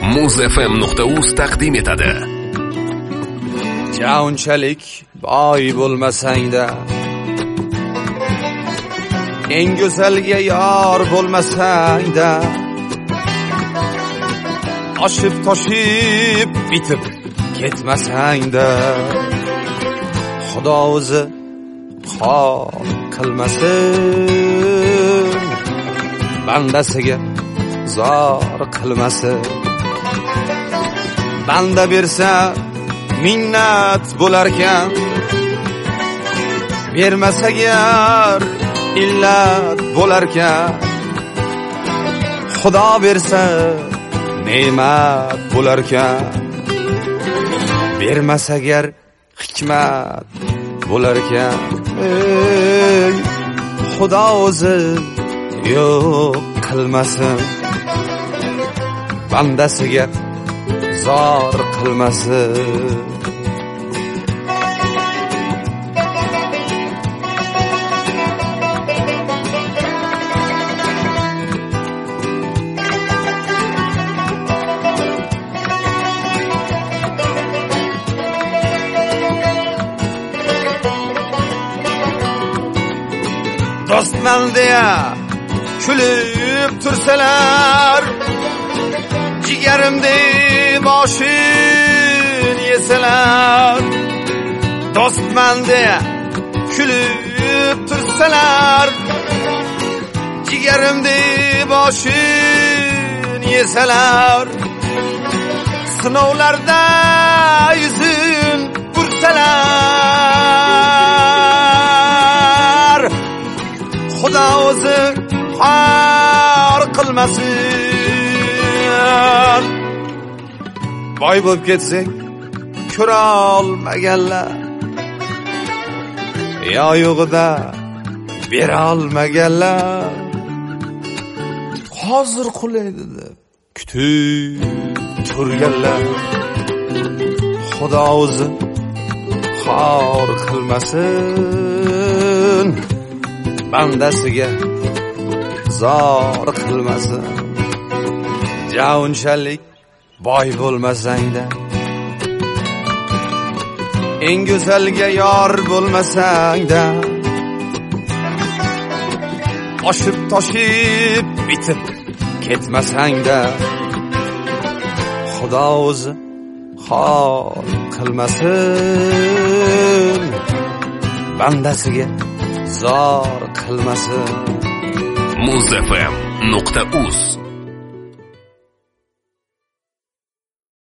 muzfm.uz taqdim etadi. Ja unchalik boy bo'lmasang-da, eng go'zalga yor bo'lmasang-da, oshib toshib bitib ketmasang-da, Xudo o'zi xor qilmasin, bandasiga zor qilmasin. Banda bersa minnat bo'larkan, bermasa agar illat bo'larkan. Xudo bersa ne'mat bo'larkan, bermasa agar hikmat bo'larkan. Xudo o'zi yo'q qilmasin, bandasiga zor qilmasin. Dostman deya kulib tursalar, jigarimda boshin yesalar. Dostman deya kulib tursalar, jigarimda boshin yesalar. Sinovlarda yuzin bursalar, Xudo o'zi xor qilmasin. Boy bo'lib ketsak ko'ra olmaganlar, yo yo'g'ida bera olmaganlar, hozir qulaydi deb kutib turganlar. Xudo o'zi xor qilmasin, bandasiga zor qilmasin. Ja unchalik boy bo'lmasang-da, eng go'zalga yor bo'lmasang-da, oshib toshib bitib ketmasang-da, Xudo o'zi xor qilmasin, bandasiga zor qilmasin. muzfm.uz